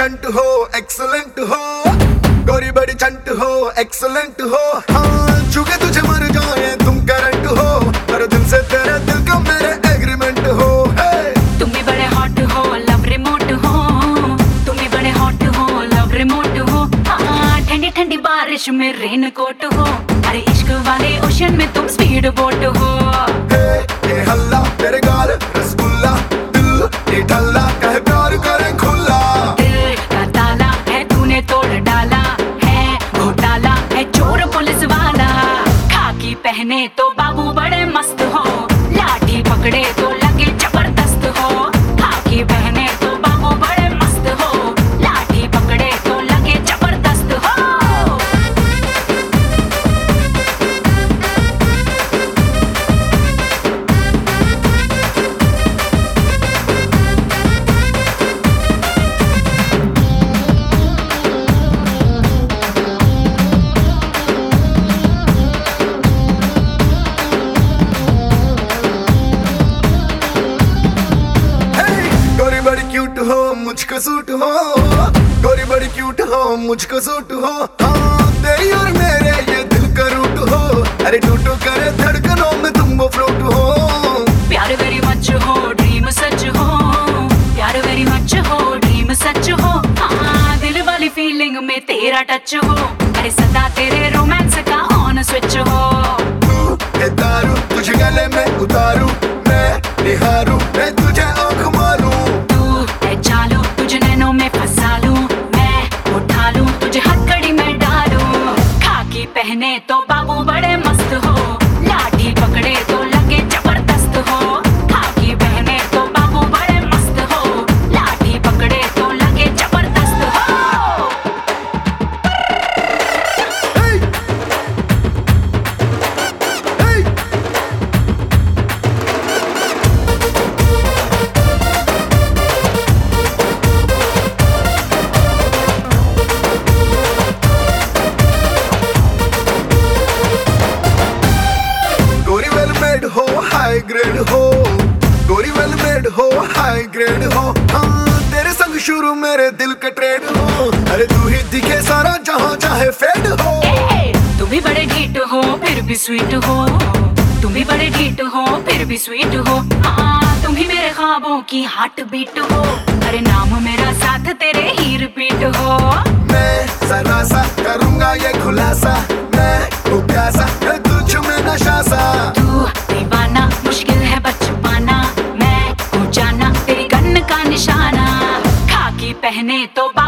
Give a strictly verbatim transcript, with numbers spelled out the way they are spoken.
चंट हो एक्सलेंट हो, गोरी बड़ी चंट हो एक्सलेंट हो। हाँ चुके तुझे मर जाए तुम करंट हो, हर दिन से तेरे दिल का मेरे एग्रीमेंट हो। तुम भी बड़े हॉट हो लव रिमोट हो, तुम भी बड़े हॉट हो लव रिमोट हो। हाँ ठंडी ठंडी बारिश में रेन कोट हो, अरे इश्क वाले ओशन में तुम स्पीड बोट हो। ये हल्ला तेरे गाल रसगुल्ला, दिल ये ठल्ला कह प्यार करे खुला। दिल का ताला है तूने तोड़ डाला, है घोटाला है चोर पुलिस वाला। खाकी पहने तो बाबू बड़े मस्त हो, लाठी पकड़े तो लगे जबरदस्त हो। खाकी पहने तो बाबू बड़े मस्त हो, लाठी पकड़े तो लगे जबरदस्त हो। क्यूट हो मुझको सूट हो, गोरी बड़ी क्यूट हो मुझको सूट हो। हाँ तेरी और मेरे ये दिल का रूट हो, अरे टूटो करे धड़कनों में तुम वो फ्लूट हो। प्यार वेरी मच हो ड्रीम सच हो, प्यार वेरी मच हो ड्रीम सच हो। हाँ दिल वाली फीलिंग में तेरा टच हो, अरे सदा तेरे रोमांस का ऑन स्विच हो। तू है दारू तुझे गले में उतारू, मैं निहारू मैं तुझे आँख मारूं। चालू तुझे नैनों में फंसा लूं, मैं उठा लूं तुझे हथकड़ी में डालूं। खाकी पहने तो बाबू बड़े मस्त हो, लाठी पकड़े तो लगे जबरदस्त हो। खाकी पहने तो बाबू बड़े मस्त हो, लाठी पकड़े तो लगे जबरदस्त हो। hey! hey! हो हाई ग्रेड हो, गोरी वेल मेड हो हाई ग्रेड हो। हाँ तेरे संग शुरू मेरे दिल का ट्रेड हो, अरे तू ही दिखे सारा जहाँ चाहे फेड हो। तुम भी बड़े ढीठ हो फिर भी स्वीट हो, तुम भी बड़े ढीठ हो फिर भी स्वीट हो। हाँ तुम ही मेरे ख्वाबों की हार्ट बीट हो, अरे नाम मेरा साथ तेरे ही रिपीट हो। मैं जरा सा करूँगा ये खुलासा, मैं हूँ प्यासा है तुझ में नशा सा। तू दीवाना मुश्किल है बच पाना, मैं हूँ जाना तेरी गन का निशाना। खाकी पहने तो